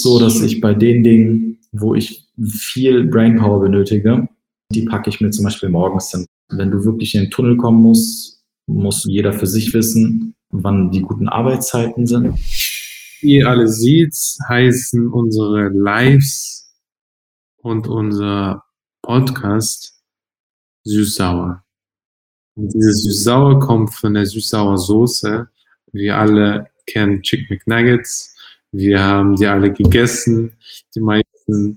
so, dass ich bei den Dingen, wo ich viel Brainpower benötige, die packe ich mir zum Beispiel morgens hin. Wenn du wirklich in den Tunnel kommen musst, muss jeder für sich wissen, wann die guten Arbeitszeiten sind. Wie ihr alle seht, heißen unsere Lives und unser Podcast süß-sauer. Und dieses süß-sauer kommt von der süß-sauer Soße. Wir alle kennen Chicken McNuggets. Wir haben die alle gegessen, die meisten.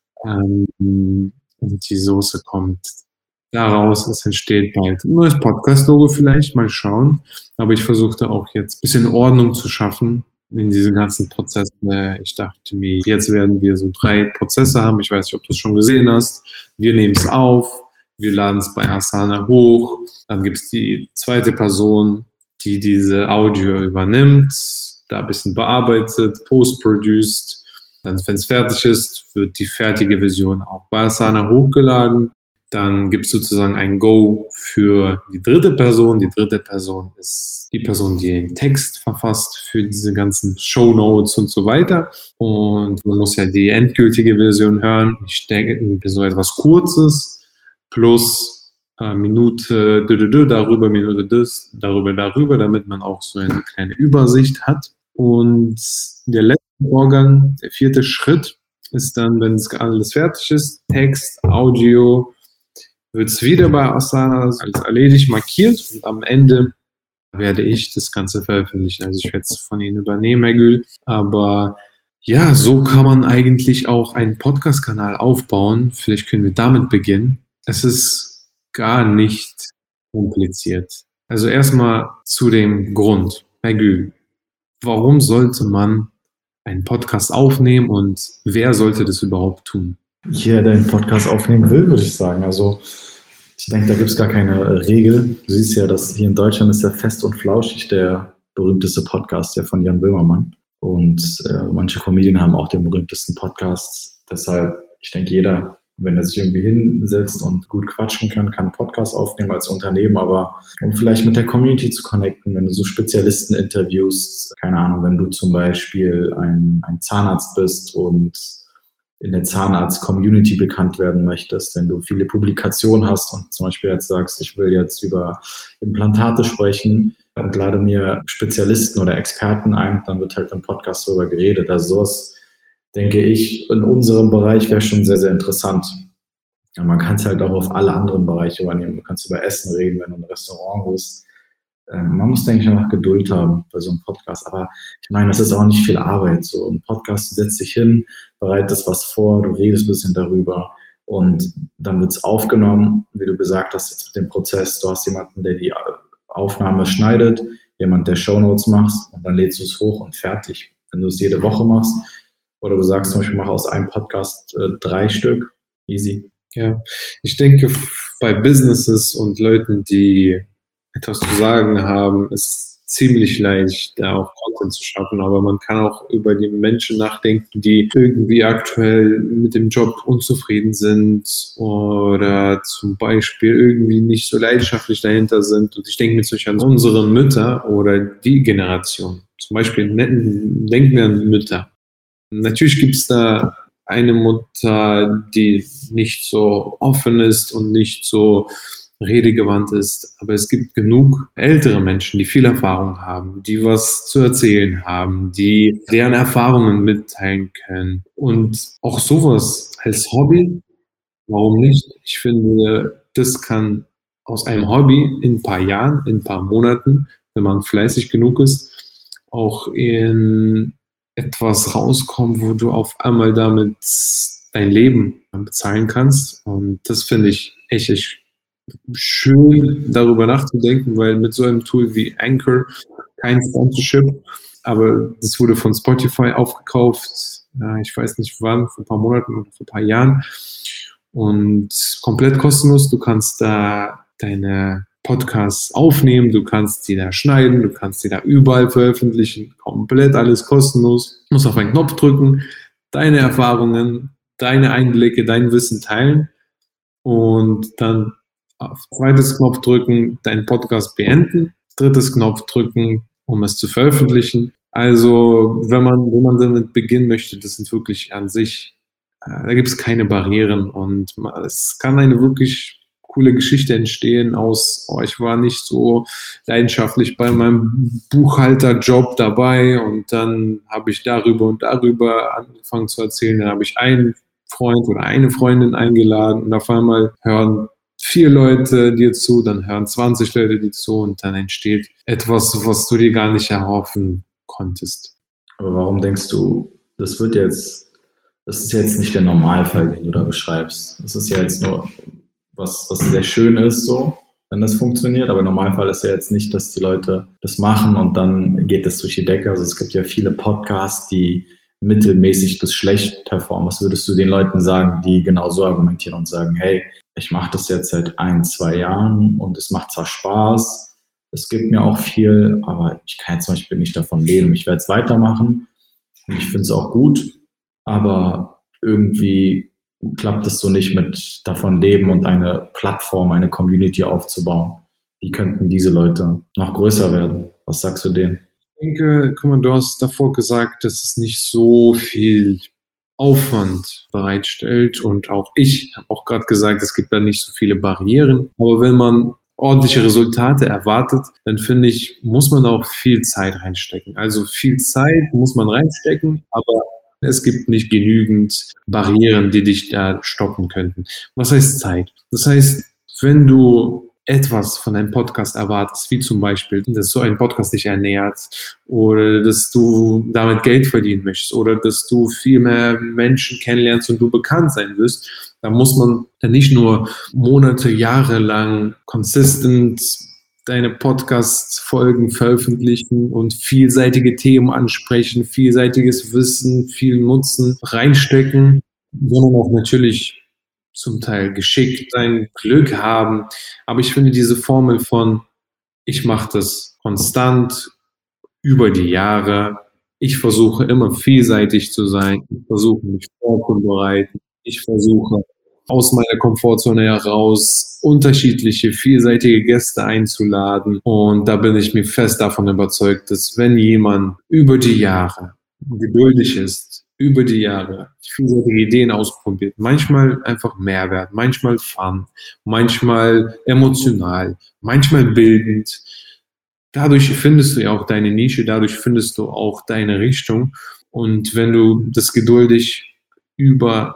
Und die Soße kommt daraus. Es entsteht bald ein neues Podcast-Logo vielleicht, mal schauen. Aber ich versuchte auch jetzt ein bisschen Ordnung zu schaffen in diesen ganzen Prozessen. Ich dachte mir, jetzt werden wir so 3 Prozesse haben. Ich weiß nicht, ob du es schon gesehen hast. Wir nehmen es auf, wir laden es bei Asana hoch. Dann gibt es die zweite Person, die diese Audio übernimmt, da ein bisschen bearbeitet, post-produced. Dann, wenn es fertig ist, wird die fertige Version auch bei Asana hochgeladen. Dann gibt es sozusagen ein Go für die dritte Person. Die dritte Person ist die Person, die den Text verfasst für diese ganzen Shownotes und so weiter. Und man muss ja die endgültige Version hören. Ich denke, so etwas Kurzes plus Minute darüber, Minute das, darüber, damit man auch so eine kleine Übersicht hat. Und der letzte Vorgang, der 4. Schritt, ist dann, wenn es alles fertig ist, Text, Audio, wird es wieder bei Asana als erledigt markiert und am Ende werde ich das Ganze veröffentlichen. Also ich werde es von Ihnen übernehmen, Herr Gül. Aber ja, so kann man eigentlich auch einen Podcast-Kanal aufbauen. Vielleicht können wir damit beginnen. Es ist gar nicht kompliziert. Also erstmal zu dem Grund, Herr Gül. Warum sollte man einen Podcast aufnehmen und wer sollte das überhaupt tun? Jeder, der einen Podcast aufnehmen will, würde ich sagen. Also ich denke, da gibt es gar keine Regel. Du siehst ja, dass hier in Deutschland ist ja Fest und Flauschig der berühmteste Podcast, der von Jan Böhmermann. Und manche Comedien haben auch den berühmtesten Podcast. Deshalb, ich denke, jeder, wenn er sich irgendwie hinsetzt und gut quatschen kann einen Podcast aufnehmen als Unternehmen, aber um vielleicht mit der Community zu connecten, wenn du so Spezialisten interviewst, keine Ahnung, wenn du zum Beispiel ein Zahnarzt bist und in der Zahnarzt-Community bekannt werden möchtest, wenn du viele Publikationen hast und zum Beispiel jetzt sagst, ich will jetzt über Implantate sprechen und lade mir Spezialisten oder Experten ein, dann wird halt im Podcast darüber geredet. Also sowas, denke ich, in unserem Bereich wäre schon sehr, sehr interessant. Ja, man kann es halt auch auf alle anderen Bereiche übernehmen. Du kannst über Essen reden, wenn du in ein Restaurant bist. Man muss, denke ich, einfach Geduld haben bei so einem Podcast. Aber ich meine, das ist auch nicht viel Arbeit. So ein Podcast, du setzt dich hin, bereitest was vor, du redest ein bisschen darüber und dann wird es aufgenommen, wie du gesagt hast, jetzt mit dem Prozess. Du hast jemanden, der die Aufnahme schneidet, jemand, der Shownotes macht und dann lädst du es hoch und fertig. Wenn du es jede Woche machst oder du sagst zum Beispiel, mach aus einem Podcast 3 Stück, easy. Ja, ich denke, bei Businesses und Leuten, die etwas zu sagen haben, ist ziemlich leicht, da auch Content zu schaffen, aber man kann auch über die Menschen nachdenken, die irgendwie aktuell mit dem Job unzufrieden sind oder zum Beispiel irgendwie nicht so leidenschaftlich dahinter sind. Und ich denke mir zum Beispiel an unsere Mütter oder die Generation. Zum Beispiel denken wir an Mütter. Natürlich gibt es da eine Mutter, die nicht so offen ist und nicht so redegewandt ist, aber es gibt genug ältere Menschen, die viel Erfahrung haben, die was zu erzählen haben, die deren Erfahrungen mitteilen können und auch sowas als Hobby, warum nicht? Ich finde, das kann aus einem Hobby in ein paar Jahren, in ein paar Monaten, wenn man fleißig genug ist, auch in etwas rauskommen, wo du auf einmal damit dein Leben bezahlen kannst und das finde ich echt schön, darüber nachzudenken, weil mit so einem Tool wie Anchor kein Sponsorship, aber das wurde von Spotify aufgekauft, ich weiß nicht wann, vor ein paar Monaten oder vor ein paar Jahren und komplett kostenlos. Du kannst da deine Podcasts aufnehmen, du kannst die da schneiden, du kannst die da überall veröffentlichen, komplett alles kostenlos. Du musst auf einen Knopf drücken, deine Erfahrungen, deine Einblicke, dein Wissen teilen und dann auf zweites Knopf drücken, deinen Podcast beenden, drittes Knopf drücken, um es zu veröffentlichen Also, wenn man damit beginnen möchte, das sind wirklich an sich, da gibt es keine Barrieren und es kann eine wirklich coole Geschichte entstehen aus, oh, ich war nicht so leidenschaftlich bei meinem Buchhalterjob dabei und dann habe ich darüber und darüber angefangen zu erzählen, dann habe ich einen Freund oder eine Freundin eingeladen und auf einmal hören 4 Leute dir zu, dann hören 20 Leute dir zu und dann entsteht etwas, was du dir gar nicht erhoffen konntest. Aber warum denkst du, das ist jetzt nicht der Normalfall, den du da beschreibst. Das ist ja jetzt nur was sehr schön ist, so, wenn das funktioniert. Aber im Normalfall ist ja jetzt nicht, dass die Leute das machen und dann geht das durch die Decke. Also es gibt ja viele Podcasts, die mittelmäßig bis schlecht performen. Was würdest du den Leuten sagen, die genau so argumentieren und sagen, hey, ich mache das jetzt seit 1, 2 Jahren und es macht zwar Spaß, es gibt mir auch viel, aber ich kann jetzt zum Beispiel nicht davon leben. Ich werde es weitermachen und ich finde es auch gut, aber irgendwie klappt es so nicht mit davon leben und eine Plattform, eine Community aufzubauen. Wie könnten diese Leute noch größer werden? Was sagst du denen? Ich denke, guck mal, du hast davor gesagt, dass es nicht so viel Aufwand bereitstellt und auch ich habe auch gerade gesagt, es gibt da nicht so viele Barrieren. Aber wenn man ordentliche Resultate erwartet, dann finde ich, muss man auch viel Zeit reinstecken. Also viel Zeit muss man reinstecken, aber es gibt nicht genügend Barrieren, die dich da stoppen könnten. Was heißt Zeit? Das heißt, wenn du etwas von einem Podcast erwartest, wie zum Beispiel, dass so ein Podcast dich ernährt oder dass du damit Geld verdienen möchtest oder dass du viel mehr Menschen kennenlernst und du bekannt sein wirst, da muss man dann nicht nur Monate, Jahre lang consistent deine Podcast-Folgen veröffentlichen und vielseitige Themen ansprechen, vielseitiges Wissen, viel Nutzen reinstecken, sondern auch natürlich zum Teil geschickt sein, Glück haben. Aber ich finde diese Formel von, ich mache das konstant über die Jahre, ich versuche immer vielseitig zu sein, ich versuche mich vorzubereiten, ich versuche aus meiner Komfortzone heraus unterschiedliche, vielseitige Gäste einzuladen. Und da bin ich mir fest davon überzeugt, dass wenn jemand über die Jahre geduldig ist, über die Jahre vielseitige Ideen ausprobiert, manchmal einfach Mehrwert, manchmal Fun, manchmal emotional, manchmal bildend. Dadurch findest du ja auch deine Nische, dadurch findest du auch deine Richtung. Und wenn du das geduldig über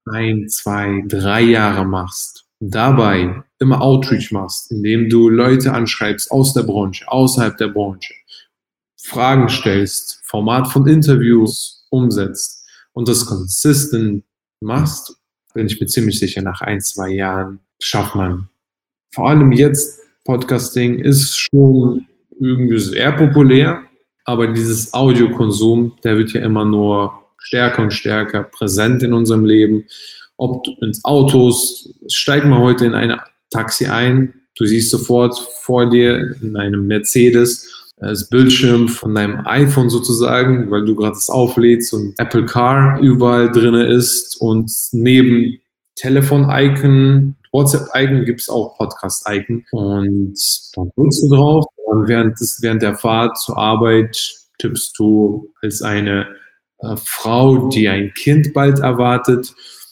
1, 2, 3 Jahre machst, dabei immer Outreach machst, indem du Leute anschreibst aus der Branche, außerhalb der Branche, Fragen stellst, Format von Interviews umsetzt und das consistent machst, bin ich mir ziemlich sicher, nach 1, 2 Jahren schafft man. Vor allem jetzt, Podcasting ist schon irgendwie sehr populär, aber dieses Audiokonsum, der wird ja immer nur stärker und stärker präsent in unserem Leben. Ob du ins Autos, steig mal heute in ein Taxi ein, du siehst sofort vor dir in einem Mercedes das Bildschirm von deinem iPhone sozusagen, weil du gerade das auflädst und Apple Car überall drin ist und neben Telefon-Icon, WhatsApp-Icon gibt es auch Podcast-Icon und dann drückst du drauf und während der Fahrt zur Arbeit tippst du als eine Frau, die ein Kind bald erwartet,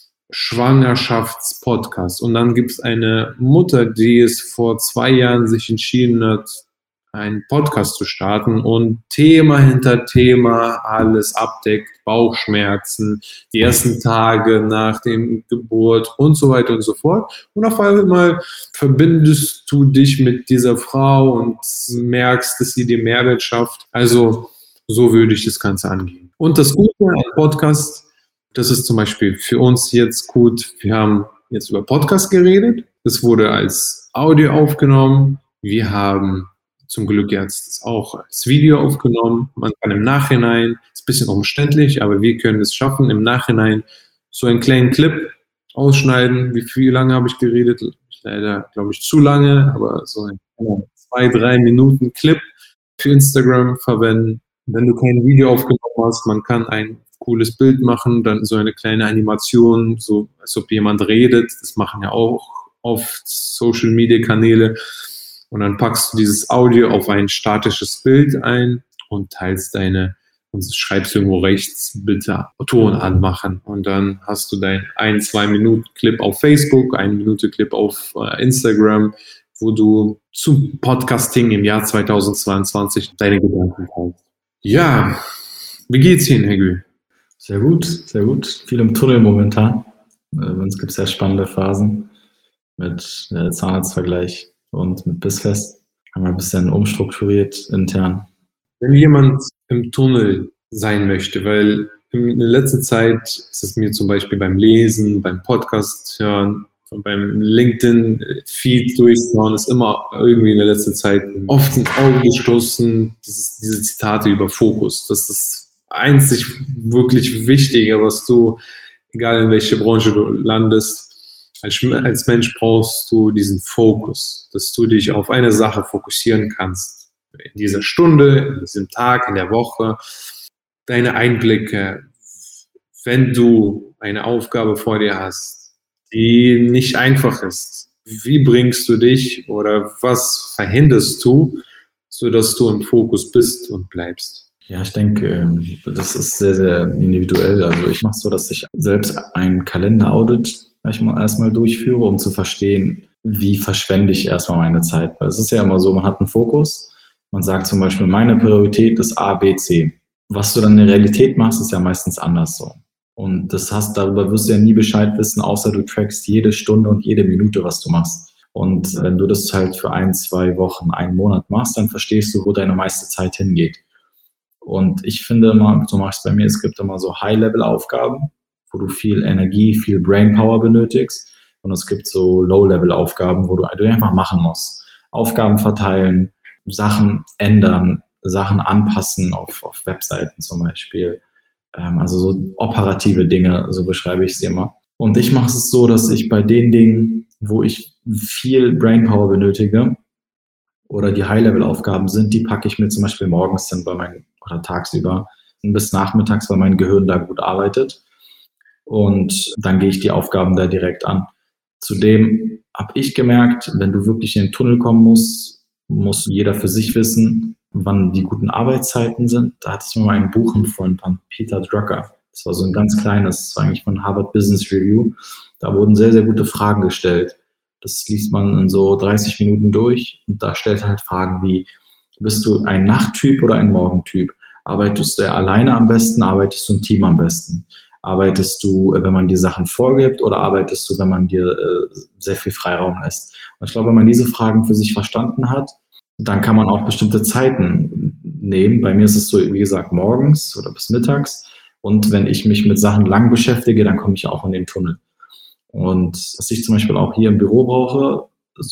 Schwangerschaftspodcast. Und dann gibt es eine Mutter, die es vor 2 Jahren sich entschieden hat, einen Podcast zu starten und Thema hinter Thema alles abdeckt, Bauchschmerzen, die ersten Tage nach dem Geburt und so weiter und so fort. Und auf einmal verbindest du dich mit dieser Frau und merkst, dass sie dir Mehrwert schafft. Also so würde ich das Ganze angehen. Und das Gute an Podcast, das ist zum Beispiel für uns jetzt gut, wir haben jetzt über Podcast geredet, es wurde als Audio aufgenommen, wir haben zum Glück jetzt auch als Video aufgenommen. Man kann im Nachhinein, ist ein bisschen umständlich, aber wir können es schaffen, im Nachhinein so einen kleinen Clip ausschneiden. Wie lange habe ich geredet? Leider, glaube ich, zu lange, aber so ein 2, 3 Minuten Clip für Instagram verwenden. Wenn du kein Video aufgenommen hast, man kann ein cooles Bild machen, dann so eine kleine Animation, so als ob jemand redet. Das machen ja auch oft Social-Media-Kanäle. Und dann packst du dieses Audio auf ein statisches Bild ein und und schreibst irgendwo rechts, bitte Ton anmachen. Und dann hast du dein 1-2 Minuten Clip auf Facebook, 1 Minute Clip auf Instagram, wo du zum Podcasting im Jahr 2022 deine Gedanken teilst. Ja, wie geht's Ihnen, Herr Gül? Sehr gut, sehr gut. Viel im Tunnel momentan. Es gibt sehr spannende Phasen mit Zahnarztvergleich und mit Bissfest. Haben wir ein bisschen umstrukturiert intern. Wenn jemand im Tunnel sein möchte, weil in der letzten Zeit ist es mir zum Beispiel beim Lesen, beim Podcast hören, beim LinkedIn-Feed durchschauen, ist immer irgendwie in der letzten Zeit oft ins Auge gestoßen, diese Zitate über Fokus. Das ist einzig wirklich Wichtige, was du, egal in welche Branche du landest, als Mensch brauchst du diesen Fokus, dass du dich auf eine Sache fokussieren kannst. In dieser Stunde, in diesem Tag, in der Woche, deine Einblicke, wenn du eine Aufgabe vor dir hast, die nicht einfach ist. Wie bringst du dich oder was verhinderst du, sodass du im Fokus bist und bleibst? Ja, ich denke, das ist sehr, sehr individuell. Also ich mache es so, dass ich selbst ein Kalender-Audit erstmal durchführe, um zu verstehen, wie verschwende ich erstmal meine Zeit. Weil es ist ja immer so, man hat einen Fokus. Man sagt zum Beispiel, meine Priorität ist A, B, C. Was du dann in der Realität machst, ist ja meistens anders so. Und darüber wirst du ja nie Bescheid wissen, außer du trackst jede Stunde und jede Minute, was du machst. Und wenn du das halt für 1, 2 Wochen, 1 Monat machst, dann verstehst du, wo deine meiste Zeit hingeht. Und ich finde immer, so mache ich es bei mir, es gibt immer so High-Level-Aufgaben, wo du viel Energie, viel Brainpower benötigst. Und es gibt so Low-Level-Aufgaben, wo du einfach machen musst. Aufgaben verteilen, Sachen ändern, Sachen anpassen auf Webseiten zum Beispiel. Also so operative Dinge, so beschreibe ich sie immer. Und ich mache es so, dass ich bei den Dingen, wo ich viel Brainpower benötige oder die High-Level-Aufgaben sind, die packe ich mir zum Beispiel morgens dann oder tagsüber bis nachmittags, weil mein Gehirn da gut arbeitet. Und dann gehe ich die Aufgaben da direkt an. Zudem habe ich gemerkt, wenn du wirklich in den Tunnel kommen musst, muss jeder für sich wissen, wann die guten Arbeitszeiten sind. Da hatte ich mir mal ein Buch empfohlen von Peter Drucker. Das war so ein ganz kleines, das war eigentlich von Harvard Business Review. Da wurden sehr, sehr gute Fragen gestellt. Das liest man in so 30 Minuten durch und da stellt er halt Fragen wie, bist du ein Nachttyp oder ein Morgentyp? Arbeitest du alleine am besten, arbeitest du im Team am besten? Arbeitest du, wenn man dir Sachen vorgibt oder arbeitest du, wenn man dir sehr viel Freiraum lässt? Und ich glaube, wenn man diese Fragen für sich verstanden hat, dann kann man auch bestimmte Zeiten nehmen. Bei mir ist es so, wie gesagt, morgens oder bis mittags. Und wenn ich mich mit Sachen lang beschäftige, dann komme ich auch in den Tunnel. Und was ich zum Beispiel auch hier im Büro brauche,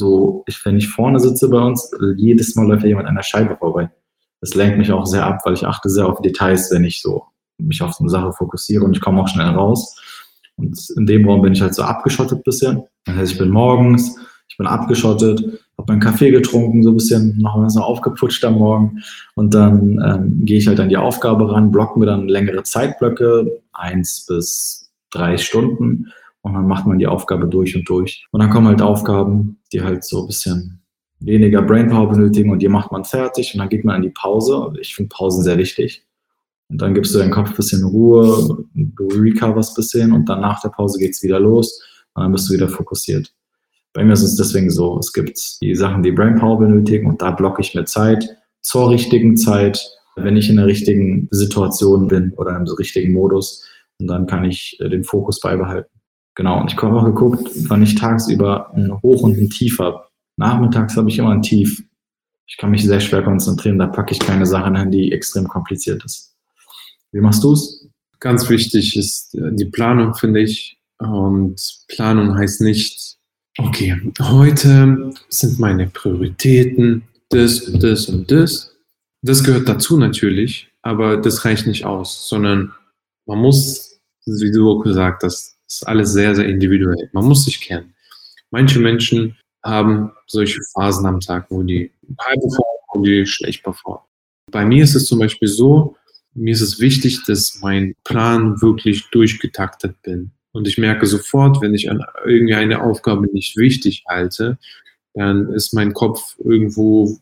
wenn ich vorne sitze bei uns, jedes Mal läuft ja jemand an der Scheibe vorbei. Das lenkt mich auch sehr ab, weil ich achte sehr auf Details, wenn ich so mich auf eine Sache fokussiere und ich komme auch schnell raus. Und in dem Raum bin ich halt so abgeschottet bisher. Das heißt, ich bin morgens, ich bin abgeschottet, habe meinen Kaffee getrunken, so ein bisschen noch mal so aufgeputscht am Morgen und dann gehe ich halt an die Aufgabe ran, blocke mir dann längere Zeitblöcke, 1 bis 3 Stunden und dann macht man die Aufgabe durch und durch. Und dann kommen halt Aufgaben, die halt so ein bisschen weniger Brainpower benötigen und die macht man fertig und dann geht man in die Pause. Ich finde Pausen sehr wichtig. Und dann gibst du deinem Kopf ein bisschen Ruhe, du recoverst ein bisschen und dann nach der Pause geht's wieder los und dann bist du wieder fokussiert. Bei mir ist es deswegen so, es gibt die Sachen, die Brainpower benötigen und da blocke ich mir Zeit zur richtigen Zeit, wenn ich in der richtigen Situation bin oder im richtigen Modus und dann kann ich den Fokus beibehalten. Genau, und ich habe auch geguckt, wann ich tagsüber ein Hoch und ein Tief habe. Nachmittags habe ich immer ein Tief. Ich kann mich sehr schwer konzentrieren, da packe ich keine Sache hin, die extrem kompliziert ist. Wie machst du es? Ganz wichtig ist die Planung, finde ich. Und Planung heißt nicht, okay, heute sind meine Prioritäten das und das und das. Das gehört dazu natürlich, aber das reicht nicht aus, sondern man muss, wie du auch gesagt hast, das ist alles sehr, sehr individuell. Man muss sich kennen. Manche Menschen haben solche Phasen am Tag, wo die high performen, wo die schlecht performen. Bei mir ist es zum Beispiel so, mir ist es wichtig, dass mein Plan wirklich durchgetaktet bin. Und ich merke sofort, wenn ich an irgendeine Aufgabe nicht wichtig halte, dann ist mein Kopf irgendwo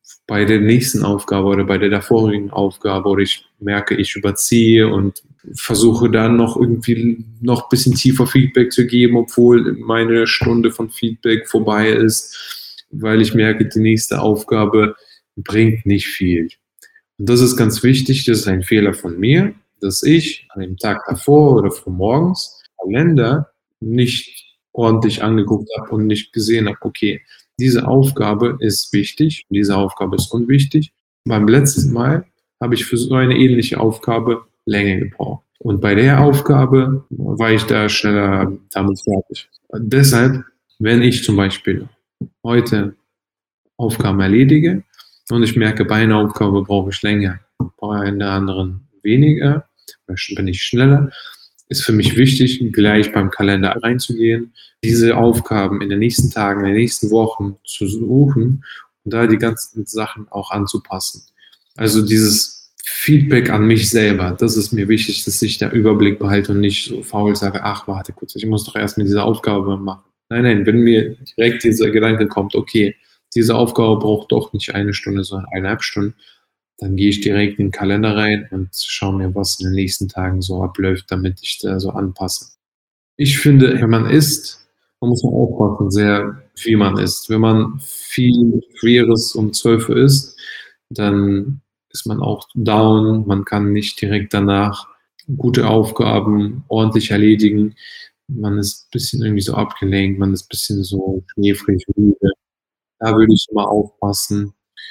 bei der nächsten Aufgabe oder bei der davorigen Aufgabe oder ich merke, ich überziehe und versuche dann noch irgendwie noch ein bisschen tiefer Feedback zu geben, obwohl meine Stunde von Feedback vorbei ist, weil ich merke, die nächste Aufgabe bringt nicht viel. Und das ist ganz wichtig, das ist ein Fehler von mir, dass ich an dem Tag davor oder früh morgens Kalender nicht ordentlich angeguckt habe und nicht gesehen habe, okay, diese Aufgabe ist wichtig, diese Aufgabe ist unwichtig. Beim letzten Mal habe ich für so eine ähnliche Aufgabe länger gebraucht. Und bei der Aufgabe war ich da schneller damit fertig. Deshalb, wenn ich zum Beispiel heute Aufgaben erledige und ich merke, bei einer Aufgabe brauche ich länger, bei einer anderen weniger, bin ich schneller, ist für mich wichtig, gleich beim Kalender reinzugehen, diese Aufgaben in den nächsten Tagen, in den nächsten Wochen zu suchen und da die ganzen Sachen auch anzupassen. Also dieses Feedback an mich selber, das ist mir wichtig, dass ich da Überblick behalte und nicht so faul sage, ach, warte kurz, ich muss doch erst mit dieser Aufgabe machen. Nein, wenn mir direkt dieser Gedanke kommt, okay, diese Aufgabe braucht doch nicht eine Stunde, sondern 1,5 Stunden, dann gehe ich direkt in den Kalender rein und schaue mir, was in den nächsten Tagen so abläuft, damit ich da so anpasse. Ich finde, wenn man isst, man muss aufpassen, sehr viel man isst. Wenn man viel Schweres um 12 Uhr isst, dann ist man auch down, man kann nicht direkt danach gute Aufgaben ordentlich erledigen. Man ist ein bisschen irgendwie so abgelenkt, man ist ein bisschen so schläfrig, müde. Da würde ich immer aufpassen.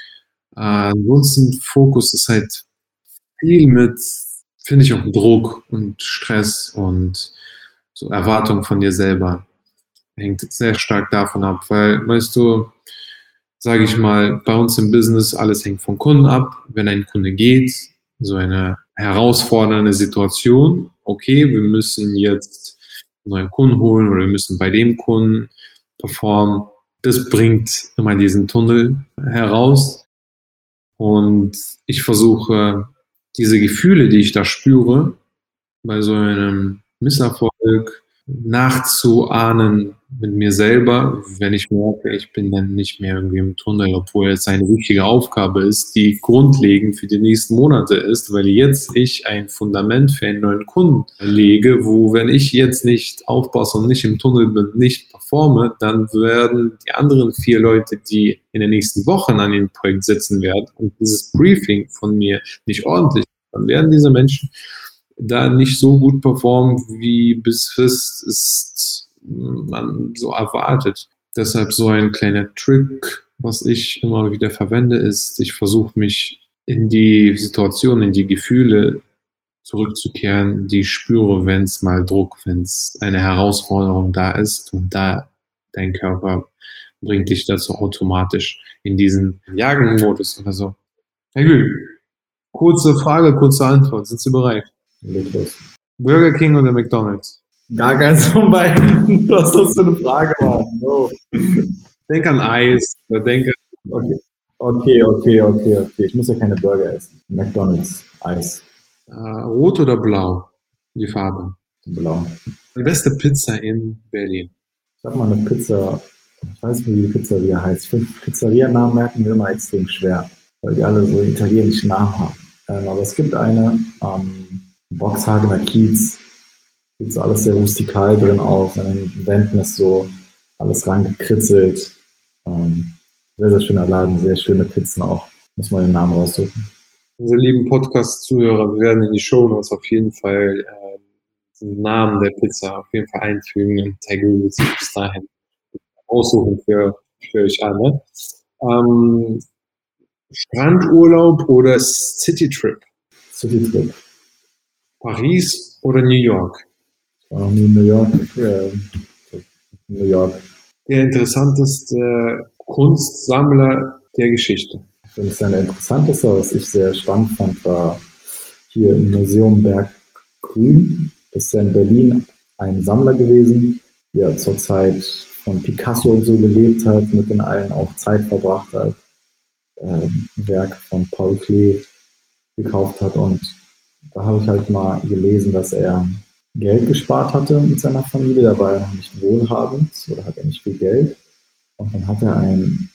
Ansonsten Fokus ist halt viel mit, finde ich, auch Druck und Stress und so Erwartung von dir selber. Hängt sehr stark davon ab, weil, weißt du, sage ich mal, bei uns im Business, alles hängt vom Kunden ab. Wenn ein Kunde geht, so eine herausfordernde Situation, okay, wir müssen jetzt einen neuen Kunden holen oder wir müssen bei dem Kunden performen. Das bringt immer diesen Tunnel heraus. Und ich versuche, diese Gefühle, die ich da spüre, bei so einem Misserfolg nachzuahnen mit mir selber, wenn ich merke, ich bin dann nicht mehr irgendwie im Tunnel, obwohl es eine wichtige Aufgabe ist, die grundlegend für die nächsten Monate ist, weil jetzt ich ein Fundament für einen neuen Kunden lege, wo, wenn ich jetzt nicht aufpasse und nicht im Tunnel bin, nicht performe, dann werden die anderen 4 Leute, die in den nächsten Wochen an dem Projekt sitzen werden und dieses Briefing von mir nicht ordentlich, dann werden diese Menschen da nicht so gut performen, wie es man so erwartet. Deshalb so ein kleiner Trick, was ich immer wieder verwende, ist, ich versuche mich in die Situation, in die Gefühle zurückzukehren, die ich spüre, wenn es mal Druck, wenn es eine Herausforderung da ist und da dein Körper bringt dich dazu automatisch in diesen Jagen-Modus oder so. Herr Gül, kurze Frage, kurze Antwort. Sind Sie bereit? Burger King oder McDonald's? Gar keins von beiden. Was ist das für eine Frage, Mann? No. Denk an Eis oder denk an... Okay. Ich muss ja keine Burger essen. McDonald's, Eis. Rot oder blau? Die Farbe. Blau. Die beste Pizza in Berlin. Ich habe mal eine Pizza, ich weiß nicht, wie die Pizzeria heißt. Ich finde, Pizzerianamen merken mir immer extrem schwer, weil die alle so italienischen Namen haben. Aber es gibt eine Boxhagener Kiez. Sieht so alles sehr rustikal drin aus. An den Wänden ist so alles rangekritzelt. Sehr, sehr schöner Laden, sehr schöne Pizzen auch. Muss man den Namen raussuchen. Unsere lieben Podcast-Zuhörer, wir werden in die Shownotes auf jeden Fall den Namen der Pizza auf jeden Fall einfügen und Herr Gül wird sich bis dahin aussuchen für euch alle. Strandurlaub oder Citytrip? Citytrip. Paris oder New York? New York. New York. Der interessanteste Kunstsammler der Geschichte. Ich finde es der interessanteste, was ich sehr spannend fand, war hier im Museum Berggrün. Das ist ja in Berlin ein Sammler gewesen, der zur Zeit von Picasso und so gelebt hat, mit den allen auch Zeit verbracht hat, ein Werk von Paul Klee gekauft hat. Und da habe ich halt mal gelesen, dass er Geld gespart hatte mit seiner Familie. Da war er noch nicht wohlhabend oder hat er nicht viel Geld. Und dann hat er ein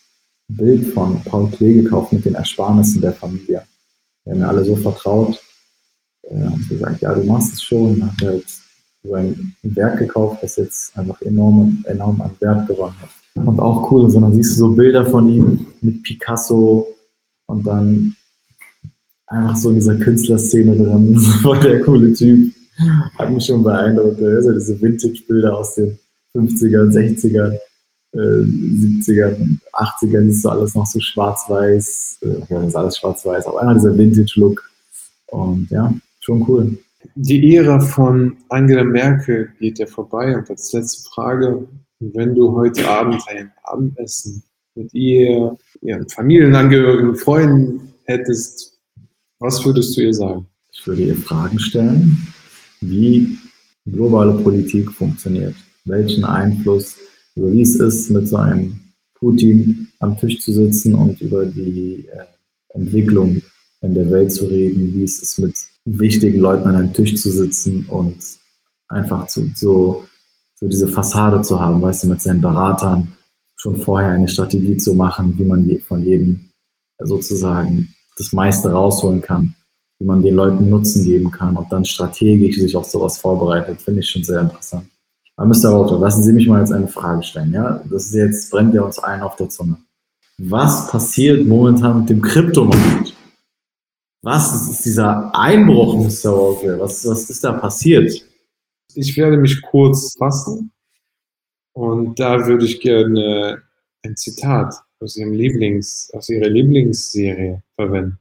Bild von Paul Klee gekauft mit den Ersparnissen der Familie. Wir haben mir alle so vertraut und gesagt, ja, du machst es schon. Dann hat er halt so ein Werk gekauft, das jetzt einfach enorm an Wert gewonnen hat. Und auch cool, sondern siehst du so Bilder von ihm mit Picasso und dann einfach so in dieser Künstlerszene drin. Voll der coole Typ. Hat mich schon beeindruckt. Also diese Vintage-Bilder aus den 50ern, 60ern, 70ern, 80ern, ist so alles noch so schwarz-weiß. Ja, das ist alles schwarz-weiß, aber einfach dieser Vintage-Look. Und ja, schon cool. Die Ära von Angela Merkel geht ja vorbei. Und als letzte Frage, wenn du heute Abend ein Abendessen mit ihren Familienangehörigen, Freunden hättest, was würdest du ihr sagen? Ich würde ihr Fragen stellen, wie globale Politik funktioniert, welchen Einfluss, also wie es ist, mit so einem Putin am Tisch zu sitzen und über die Entwicklung in der Welt zu reden, wie es ist, mit wichtigen Leuten an einem Tisch zu sitzen und einfach so diese Fassade zu haben, weißt du, mit seinen Beratern schon vorher eine Strategie zu machen, wie man von jedem sozusagen das meiste rausholen kann, wie man den Leuten Nutzen geben kann und dann strategisch sich auf sowas vorbereitet, finde ich schon sehr interessant. Aber Mr. Rauter, lassen Sie mich mal jetzt eine Frage stellen, ja? Das ist jetzt, brennt ja uns allen auf der Zunge. Was passiert momentan mit dem Kryptomarkt? Was ist dieser Einbruch, Mr. Rauter? Was ist da passiert? Ich werde mich kurz fassen und da würde ich gerne ein Zitat aus Ihrer Lieblingsserie verwenden.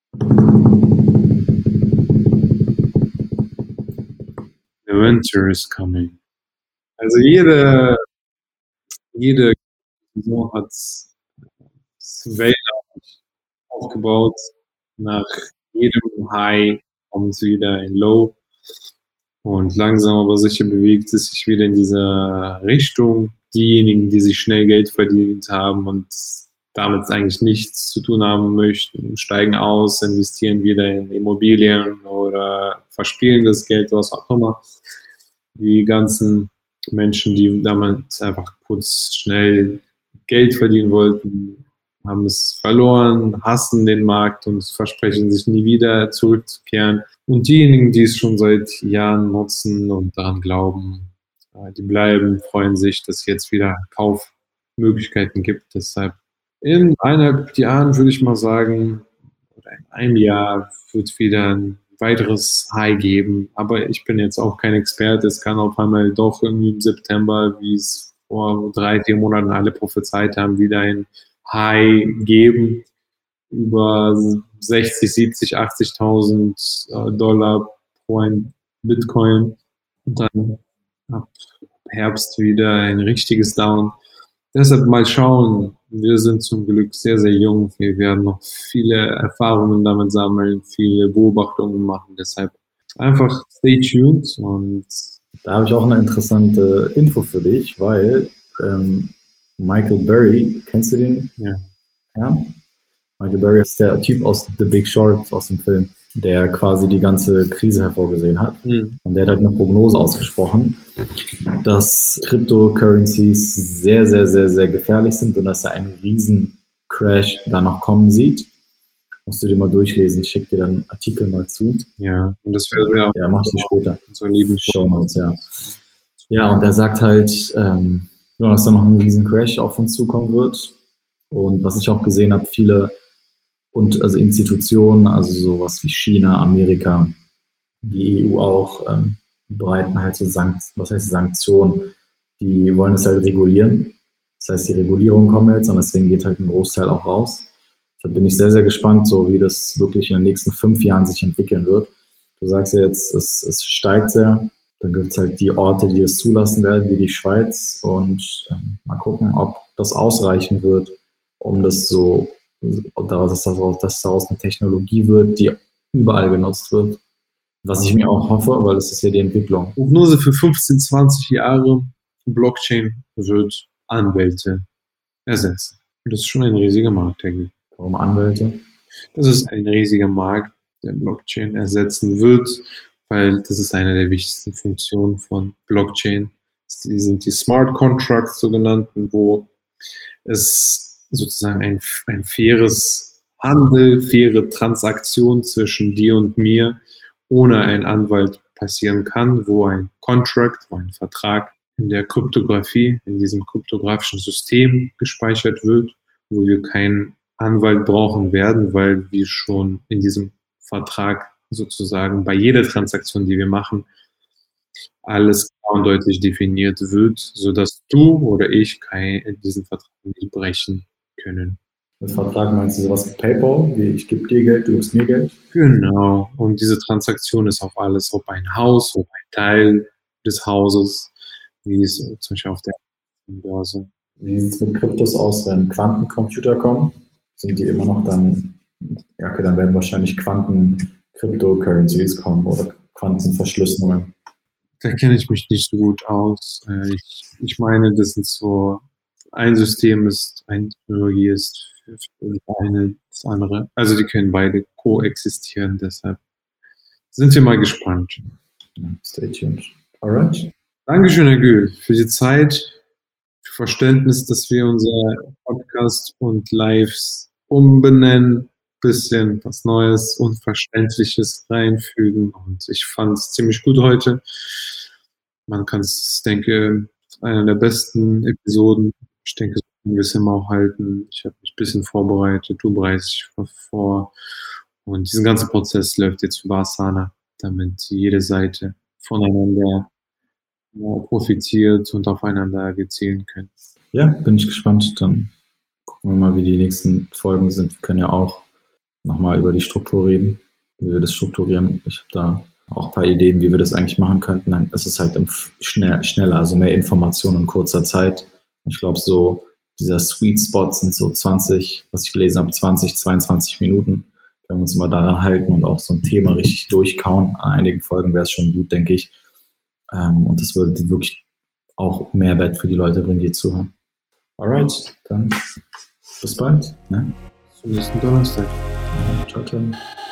The winter is coming. Also jede Saison hat Wälder aufgebaut. Nach jedem High kommt wieder ein Low. Und langsam aber sicher bewegt es sich wieder in dieser Richtung. Diejenigen, die sich schnell Geld verdient haben und damit eigentlich nichts zu tun haben möchten, steigen aus, investieren wieder in Immobilien oder verspielen das Geld, was auch immer. Die ganzen Menschen, die damals einfach kurz schnell Geld verdienen wollten, haben es verloren, hassen den Markt und versprechen sich nie wieder zurückzukehren. Und diejenigen, die es schon seit Jahren nutzen und daran glauben, die bleiben, freuen sich, dass es jetzt wieder Kaufmöglichkeiten gibt. Deshalb in 1,5 Jahren würde ich mal sagen, oder in einem Jahr wird es wieder ein weiteres High geben. Aber ich bin jetzt auch kein Experte. Es kann auf einmal doch irgendwie im September, wie es vor 3-4 Monaten alle prophezeit haben, wieder ein High geben über 60, 70, 80.000 Dollar pro ein Bitcoin und dann ab Herbst wieder ein richtiges Down. Deshalb mal schauen. Wir sind zum Glück sehr, sehr jung. Wir werden noch viele Erfahrungen damit sammeln, viele Beobachtungen machen. Deshalb einfach stay tuned. Und da habe ich auch eine interessante Info für dich, weil Michael Burry, kennst du den? Ja. Michael Burry ist der Typ aus The Big Short, aus dem Film, der quasi die ganze Krise hervorgesehen hat. Und der hat halt eine Prognose ausgesprochen, dass Cryptocurrencies sehr, sehr, sehr, sehr gefährlich sind und dass er einen riesen Crash da noch kommen sieht. Musst du dir mal durchlesen, ich schicke dir dann einen Artikel mal zu. Ja, und das wäre ja. Ja, mach ich später. So lieben Shownotes, ja. Ja, und er sagt halt, dass da noch ein riesen Crash auf uns zukommen wird. Und was ich auch gesehen habe, viele also Institutionen, also sowas wie China, Amerika, die EU auch, bereiten halt so Sanktionen, die wollen es halt regulieren. Das heißt, die Regulierungen kommen jetzt und deswegen geht halt ein Großteil auch raus. Da bin ich sehr, sehr gespannt, so wie das wirklich in den nächsten 5 Jahren sich entwickeln wird. Du sagst ja jetzt, es steigt sehr. Dann gibt es halt die Orte, die es zulassen werden, wie die Schweiz. Und mal gucken, ob das ausreichen wird, um das so, dass daraus eine Technologie wird, die überall genutzt wird. Was ich mir auch hoffe, weil es ist ja die Entwicklung. Prognose für 15, 20 Jahre, Blockchain wird Anwälte ersetzen. Und das ist schon ein riesiger Markt, denke ich. Warum Anwälte? Das ist ein riesiger Markt, der Blockchain ersetzen wird, weil das ist eine der wichtigsten Funktionen von Blockchain. Die sind die Smart Contracts sogenannten, wo es sozusagen ein faires Handel, faire Transaktion zwischen dir und mir ohne einen Anwalt passieren kann, wo ein Contract, wo ein Vertrag in der Kryptographie, in diesem kryptografischen System gespeichert wird, wo wir keinen Anwalt brauchen werden, weil wir schon in diesem Vertrag sozusagen bei jeder Transaktion, die wir machen, alles klar und deutlich definiert wird, sodass du oder ich diesen Vertrag nicht brechen können. Mit Vertrag meinst du sowas wie PayPal, wie ich gebe dir Geld, du gibst mir Geld? Genau. Und diese Transaktion ist auf alles, ob ein Haus, ob ein Teil des Hauses, wie es zum Beispiel auf der Börse. Wie sieht es mit Kryptos aus, wenn Quantencomputer kommen? Sind die immer noch dann, ja okay, dann werden wahrscheinlich Quanten-Cryptocurrencies kommen oder Quantenverschlüsselungen. Da kenne ich mich nicht so gut aus. Ich meine, das sind so, ein System ist, eine Technologie ist für das eine, das andere. Also die können beide koexistieren, deshalb sind wir mal gespannt. Stay tuned. Alright. Dankeschön, Herr Gül, für die Zeit, für Verständnis, dass wir unser Podcast und Lives umbenennen, bisschen was Neues, Unverständliches reinfügen. Und ich fand es ziemlich gut heute. Man kann es, denke, einer der besten Episoden. Ich denke, so können wir es immer auch halten. Ich habe mich ein bisschen vorbereitet, du bereitest dich vor. Und diesen ganzen Prozess läuft jetzt über Asana, damit jede Seite voneinander profitiert und aufeinander gezielen können. Ja, bin ich gespannt. Dann gucken wir mal, wie die nächsten Folgen sind. Wir können ja auch nochmal über die Struktur reden, wie wir das strukturieren. Ich habe da auch ein paar Ideen, wie wir das eigentlich machen könnten. Dann ist es halt schneller, also mehr Informationen in kurzer Zeit. Ich glaube, so dieser Sweet Spot sind so 20, was ich gelesen habe, 20, 22 Minuten. Wenn wir uns mal daran halten und auch so ein Thema richtig durchkauen, an einigen Folgen wäre es schon gut, denke ich. Und das würde wirklich auch Mehrwert für die Leute bringen, die zuhören. Alright, dann bis bald. Ne? Zum nächsten Donnerstag. Ciao, ciao.